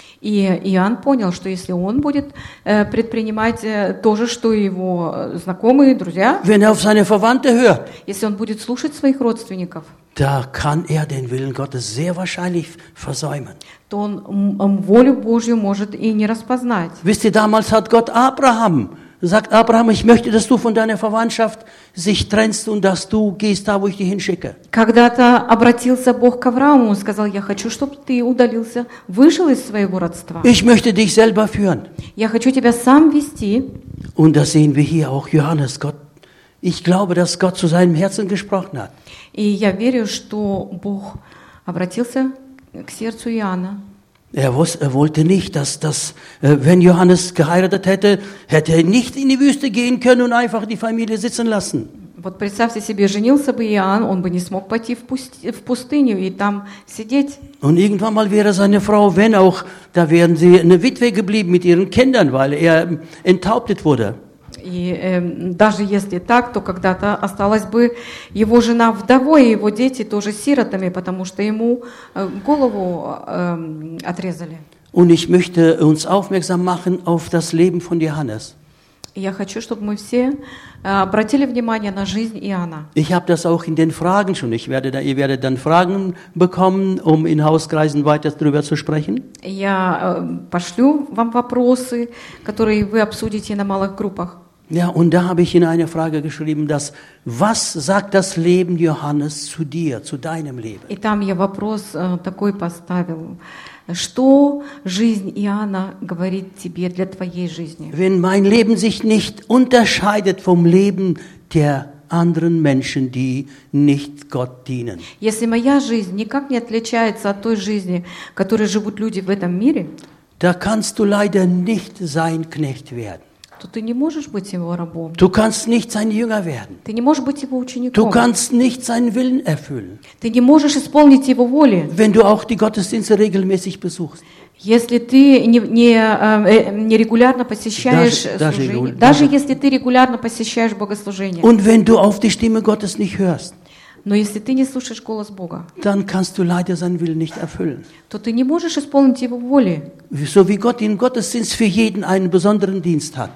И Иоанн понял, что если он будет э, предпринимать э, то же, что и его э, знакомые, друзья, wenn er auf seine Verwandte hört, если он будет слушать своих родственников, da kann er den Willen Gottes sehr wahrscheinlich versäumen. то он м, м, волю Божью может и не распознать. Wisst ihr, damals hat Gott Abraham, sagt Abraham, ich möchte, dass du von deiner Verwandtschaft sich trennst und dass du gehst da, wo ich dich hinschicke. Когда-то обратился Бог к Аврааму, он сказал, я хочу, чтобы ты удалился, вышел из своего родства. Ich möchte dich selber führen. Я хочу тебя сам вести. Und das sehen wir hier auch Johannes. Gott, ich glaube, dass Gott zu seinem Herzen gesprochen hat. И я верю, что Бог обратился к сердцу Иоанна. Er, wusste, er wollte nicht, dass, dass äh, wenn Johannes geheiratet hätte, hätte er nicht in die Wüste gehen können und einfach die Familie sitzen lassen. Вот представьте себе, женился бы Иоанн, он бы не смог пойти в, пусти- в пустыню и там сидеть. Und irgendwann mal wäre seine Frau, wenn auch, da wären sie eine Witwe geblieben mit ihren Kindern, weil er ähm, enthauptet wurde. И эм, даже если так, то когда-то осталась бы его жена вдовой, и его дети тоже сиротами, потому что ему э, голову эм, отрезали. Und ich möchte uns aufmerksam machen auf das Leben von Johannes. И я хочу, чтобы мы все э, обратили внимание на жизнь Иоанна. Ich habe das auch in den Fragen schon. Ich werde da, ihr werdet dann Fragen bekommen, um in Hauskreisen weiter darüber zu sprechen. Я э, пошлю вам вопросы, которые вы обсудите на малых группах. Ja, und da habe ich in eine Frage geschrieben, dass, was sagt das Leben Johannes zu dir, zu deinem Leben? И там я вопрос э, такой поставил. Что жизнь Иоанна говорит тебе для твоей жизни? Wenn mein Leben sich nicht unterscheidet vom Leben der anderen Menschen, die nicht Gott dienen. Если моя жизнь никак не отличается от той жизни, которой живут люди в этом мире, Da kannst du leider nicht sein Knecht werden. то ты не можешь быть его рабом. Du kannst nicht sein Jünger werden. Ты не можешь быть его Du учеником. kannst nicht seinen Willen erfüllen, Ты не можешь исполнить его воли, wenn du auch die Gottesdienste regelmäßig besuchst. если ты не, не, э, э, не регулярно посещаешь Даже- даже служение. регу- Даже даже- если ты регулярно посещаешь богослужение. Und wenn du auf die Stimme Gottes nicht hörst. Но если ты не слушаешь голос Бога, dann kannst du leider seinen Willen nicht erfüllen. то ты не можешь исполнить Его воли. So wie Gott im Gottesdienst für jeden einen besonderen Dienst hat.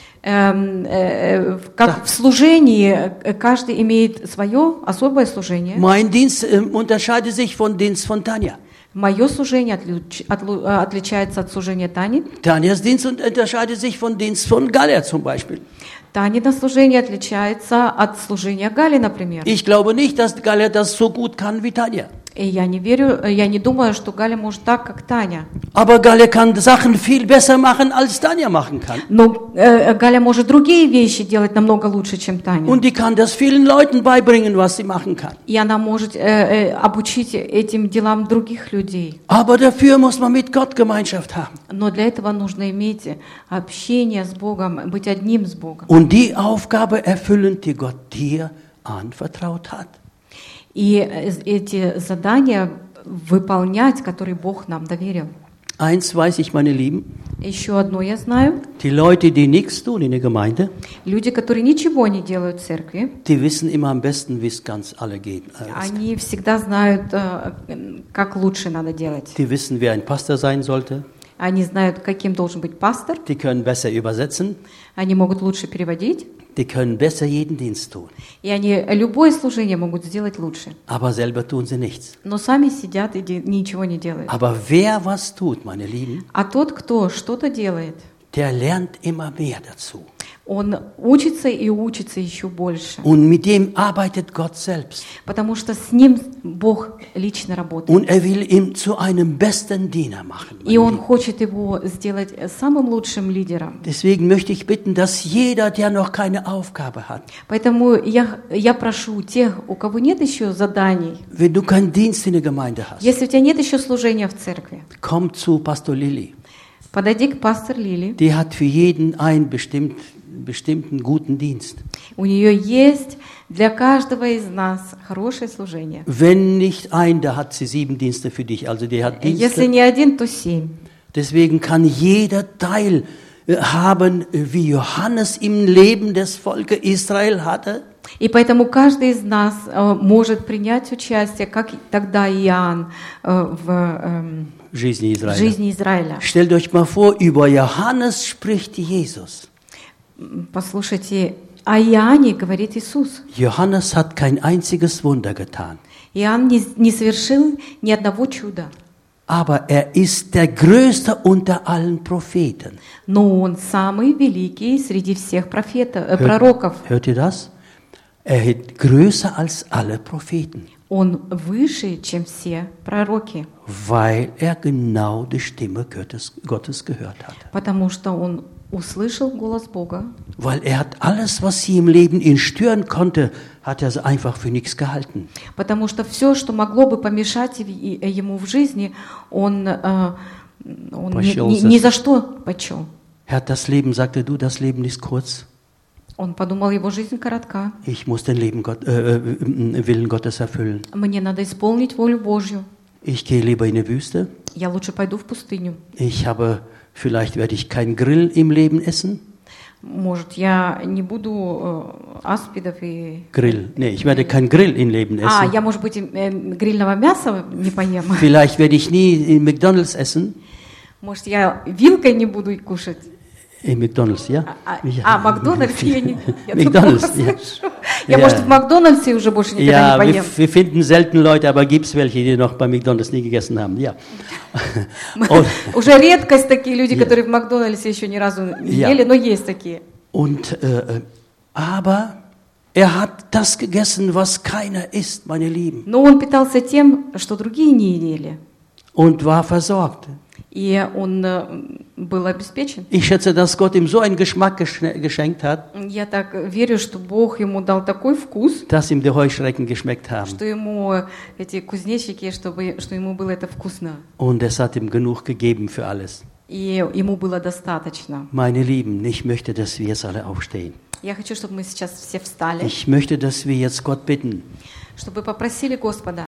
Эм, э, как в служении э, каждый имеет свое особое служение. Mein Dienst äh, unterscheidet sich vom Dienst von Tanja. Мое служение отлич- отлу- э, отличается от служения Тани. Tanjas Dienst unterscheidet sich vom Dienst von Galler zum Beispiel. Танина служение отличается от служения Гали, например. Ich glaube nicht, dass Galler das so gut kann wie Tanja. И я не верю, я не думаю, что Галя может так, как Таня. Aber Galler kann Sachen viel besser machen, als Tanja machen kann. Но э, Галя может другие вещи делать намного лучше, чем Таня. Und die kann das vielen Leuten beibringen, was sie machen kann. И она может э, э, обучить этим делам других людей. Aber dafür muss man mit Gott Gemeinschaft haben. Но для этого нужно иметь общение с Богом, быть одним с Богом. Und die Aufgabe erfüllen, die Gott dir anvertraut hat. И эти задания выполнять, которые Бог нам доверил. Eins weiß ich, meine Lieben, Еще одно я знаю. die Leute, die nichts tun in der Gemeinde, Люди, которые ничего не делают в церкви, die wissen immer am besten, wie es ganz alle geht. äh, ist. они всегда знают, э, как лучше надо делать. Die wissen, wer ein Pastor sein sollte. Они знают, каким должен быть пастор. Die können besser übersetzen. Они могут лучше переводить. Die können besser jeden Dienst tun. И они любое служение могут сделать лучше. Aber selber tun sie nichts. Но сами сидят и де- ничего не делают. Aber wer was tut, meine Lieben, А тот, кто что-то делает, der lernt immer mehr dazu. он учится и учится еще больше. Und mit dem arbeitet Gott selbst. Потому что с ним Бог лично работает. Und er will ihn zu einem besten Diener machen. meine И Он Lieben. хочет его сделать самым лучшим лидером. Deswegen möchte ich bitten, dass jeder, der noch keine Aufgabe hat, Поэтому я, я прошу тех, у кого нет еще заданий, wenn du keinen Dienst in der Gemeinde hast, если у тебя нет еще служения в церкви, komm zu Pastor Lilly. подойди к пастор Лили. Die hat für jeden einen bestimmt, bestimmten guten Dienst. У нее есть для каждого из нас хорошее служение. Wenn nicht ein, da hat sie sieben Dienste für dich. Also die hat Если Dienste. не один, то семь. Deswegen kann jeder Teil äh, haben, äh, wie Johannes im Leben des Volkes Israel hatte. И поэтому каждый из нас э, может принять участие, как и тогда Иоанн э, в эм, Жизни Israel. жизни Израиля. Stellt euch mal vor, über Johannes spricht Jesus. Послушайте, о Иоанне говорит Иисус. Johannes hat kein einziges Wunder getan. Иоанн не, не совершил ни одного чуда, Aber er ist der Größte unter allen Propheten. но он самый великий среди всех профетов, э, пророков. Hört ihr das? Er ist größer als alle Propheten, Он выше, чем все пророки, weil er genau die Stimme Gottes, Gottes gehört hat. потому что он услышал голос Бога, Weil er hat alles, was sie im Leben ihn stören konnte, hat er einfach für nichts gehalten. потому что все, что могло бы помешать и- и- ему в жизни, он, э, он ни, Почел ни- за- ни за что почел. Er hat das Leben, sagte du, das Leben ist kurz. Он подумал, его жизнь коротка, Ich muss den Leben Gott, äh, äh, Willen Gottes erfüllen. мне надо исполнить волю Божью, Ich gehe lieber in die Wüste. я лучше пойду в пустыню. Ich habe, vielleicht werde ich keinen Grill im Leben essen. Может, я не буду э, аспидов и... Grill. Nee, ich werde keinen Grill im Leben А, essen. я, может быть, и, э, грильного мяса не поем. Vielleicht werde ich nie in McDonald's essen. Может, я вилкой не буду кушать. In McDonald's, ja? А, Ja. а, Макдональдс я не... Я тут McDonald's, плохо ja. слышу. Я, Ja. может, в Макдональдсе уже больше никогда Ja, не wir, поем. wir finden selten Leute, aber gibt es welche, die noch bei McDonald's nie gegessen haben. Ja. Und, Уже редкость такие люди, которые в Макдональдсе еще ни разу не Ja. ели, но есть такие. und äh, aber er hat das gegessen, was keiner isst, meine Lieben, Но он питался тем, что другие не ели. und war versorgt. И он э, был обеспечен. Ich schätze, dass Gott ihm so einen Geschmack gesch- geschenkt hat, Я так верю, что Бог ему дал такой вкус, dass ihm die Heuschrecken geschmeckt haben. что ему эти кузнечики, чтобы, что ему было это вкусно. Und es hat ihm genug gegeben für alles. И ему было достаточно. Meine Lieben, ich möchte, dass wir jetzt alle aufstehen. Я хочу, чтобы мы сейчас все встали, Ich möchte, dass wir jetzt Gott bitten, чтобы попросили Господа